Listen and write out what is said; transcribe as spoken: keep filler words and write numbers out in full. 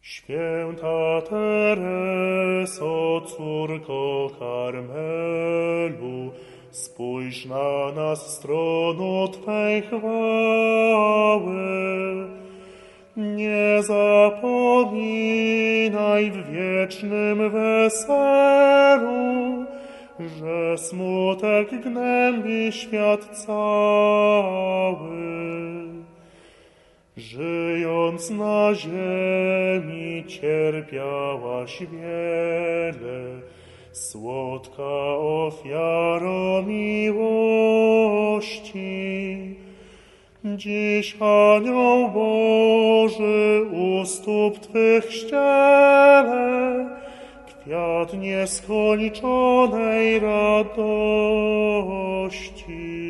Święta Tereso, córko Karmelu, spójrz na nas stroną Twej chwały. Nie zapominaj w wiecznym weselu, że smutek gnębi świat cały. Żyjąc na ziemi cierpiałaś wiele, słodka ofiaro miłości. Dziś Anioł Boży u stóp Twych ściele, kwiat nieskończonej radości.